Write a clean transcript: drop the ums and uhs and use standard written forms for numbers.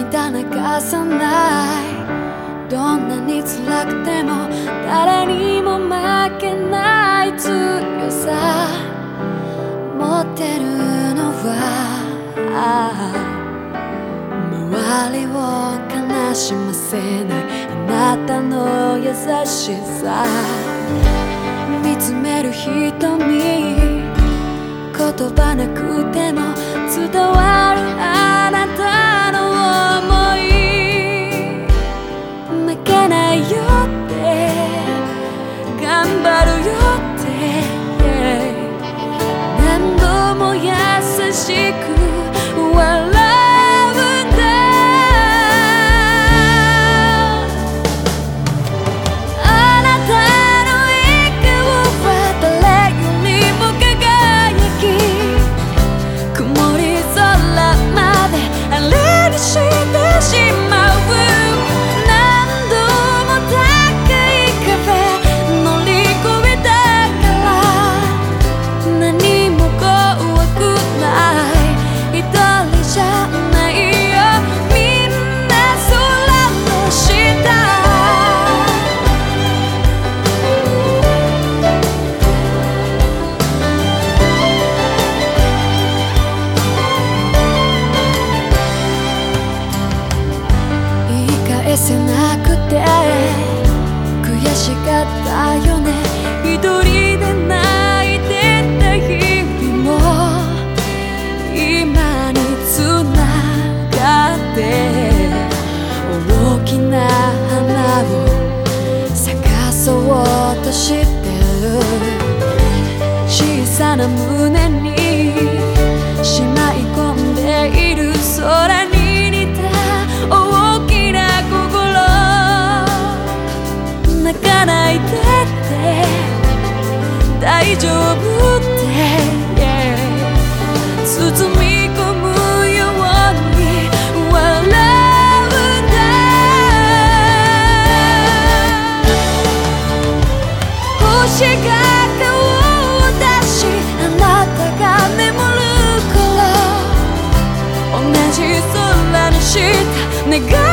涙流さない。どんなに辛くても誰にも負けない強さ持ってるのは周りを悲しませないあなたの優しさ。見つめる瞳言葉なくても伝わるあなたの想い。負けないよって頑張るよって、何度も優しく笑う。返せなくて悔しかったよね。一人で泣いてた日々も今につながって大きな花を咲かそうとしてる。小さな胸にしまい込んでいる空に似た大きな泣かないでって大丈夫って、包み込むように笑うんだ。星が顔を出しあなたが眠る頃同じ空の下願い